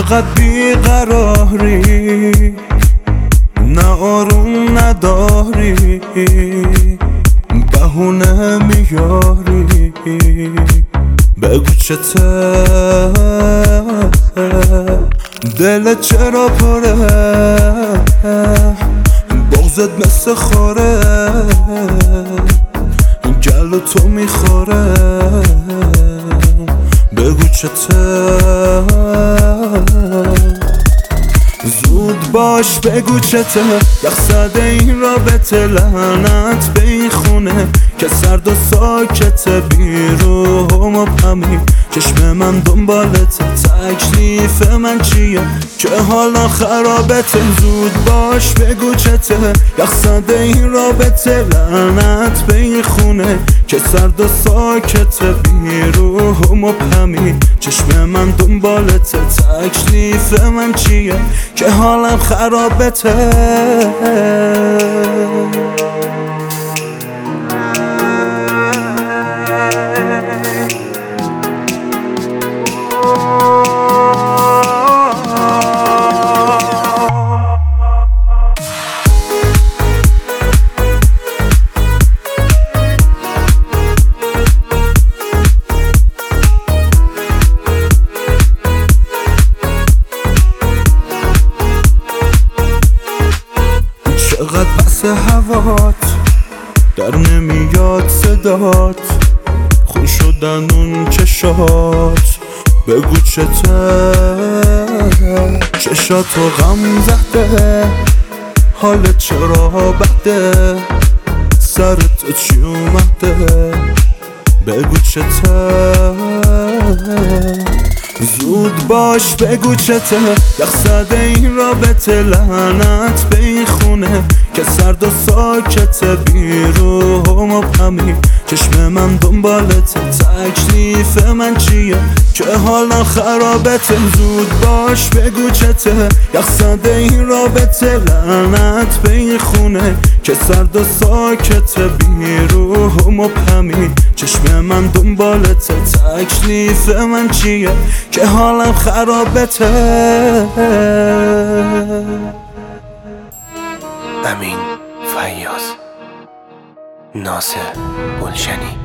چقدر بیقراری، نه آروم نداری، بهونه میاری. بگو چته دلت چرا پره، بغضت مثل خوره گلو تو میخوره. بگو چته زود باش، بگو چته یخ زده این رابطه، لعنت به این خونه که سرد و ساکته، بیرو و مبهمی چشم من دنبالته، تکلیف من چیه که حالا خرابته. زود باش بگو چته یخ زده این رابطه، لعنت به این خونه که سرد و ساکته، بیرو و مبهمی چشم من دنبالته، تکلیف من چیه که حالم خرابته. چقدر بس هوات در نمیاد صدات، خون شدن اون چشات. بگو چته چشاتو غم زده، حالت چرا بده، سرت چی اومده. بگو چته زود باش، بگو چته یخ زده این رابطه، لعنت به این خونه که سرد و ساکته، بیرو و مبهمی چشم من دنبالته، تکلیف من چیه که حالا خرابته. زود باش بگو چته یخ زده این رابطه، لعنت به این خونه که سرد و ساکته، بیرو و مبهمی چشم من دنبالته، تکلیف من چیه که حالم خرابته. امین فیاض، ناصر گلشنی.